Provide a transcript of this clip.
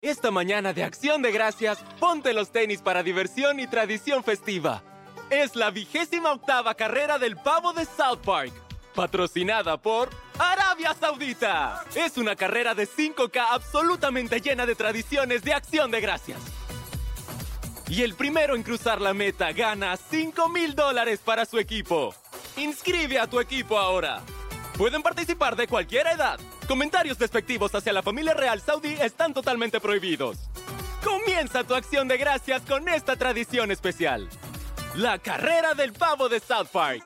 Esta mañana de Acción de Gracias, ponte los tenis para diversión y tradición festiva. Es la 28ª carrera del pavo de South Park, patrocinada por Arabia Saudita. Es una carrera de 5K absolutamente llena de tradiciones de Acción de Gracias. Y el primero en cruzar la meta gana $5,000 para su equipo. Inscribe a tu equipo ahora. Pueden participar de cualquier edad. Comentarios despectivos hacia la familia real saudí están totalmente prohibidos. Comienza tu Acción de Gracias con esta tradición especial: la carrera del pavo de South Park.